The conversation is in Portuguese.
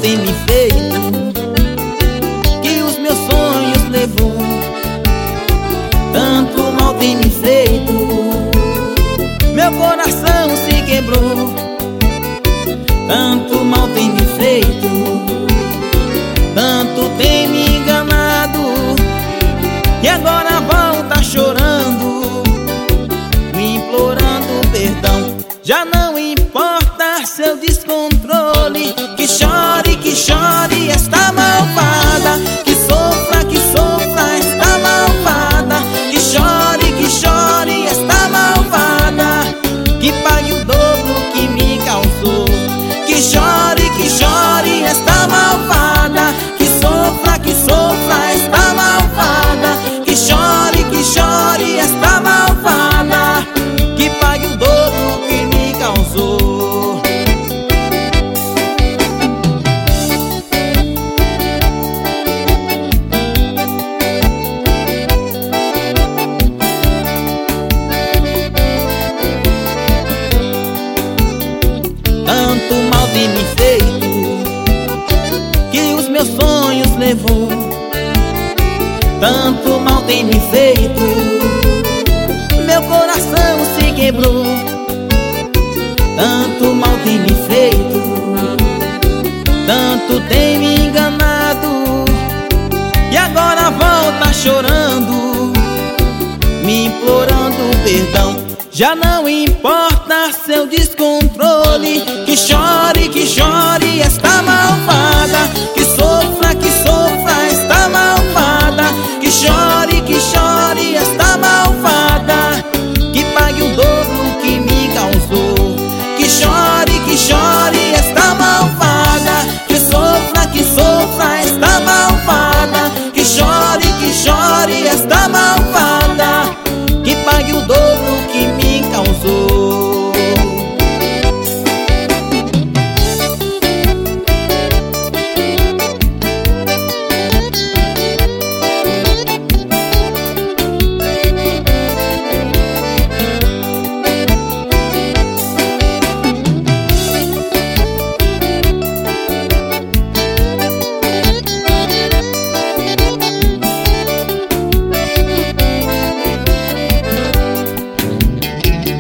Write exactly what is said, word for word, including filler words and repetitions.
tem me feito, que os meus sonhos levou. Tanto mal tem me feito, meu coração se quebrou. Tanto mal tem me feito, tanto tem me enganado, e agora volta chorando, me implorando perdão. Já não importa seu descontrole, que chore, que chore esta malvada, que sofra, que sofra esta malvada, que chore, que chore esta malvada, que pague o dobro que me causou. Que chore, que chore esta malvada, que sofra, que sofra esta malvada, que chore, que chore esta malvada, que pague o dobro que me causou. Tanto mal tem me feito, que os meus sonhos levou. Tanto mal tem me feito, meu coração se quebrou. Tanto mal tem me feito, tanto tem me enganado, e agora volta chorando, me implorando perdão. Já não importa seu descontrole,